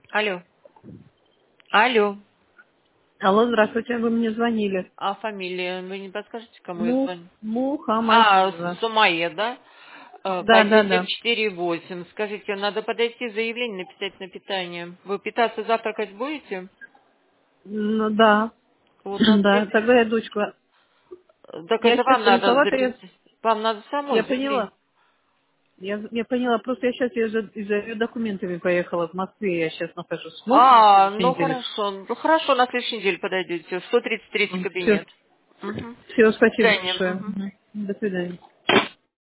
Алло. Алло. Алло, здравствуйте, вы мне звонили. А фамилия? Вы не подскажете, кому я звоню? А, Мухаммадиева. Сумае, да? Да, да, Позиция да. 4.8. Скажите, надо подойти заявление написать на питание. Вы питаться, завтракать будете? Ну да. Вот Да, напишите. тогда я дочку. Так Я это сейчас вам надо далековато, записать. Вам надо я самой заявление. поняла. Я поняла, просто я сейчас за ее документами поехала в Москве, я сейчас нахожусь. Можно на А, следующей ну неделе? хорошо. Ну хорошо, на следующей неделе подойдете. 133 Все, кабинет. Угу. все, До спасибо свидания. большое. Мгм. До свидания.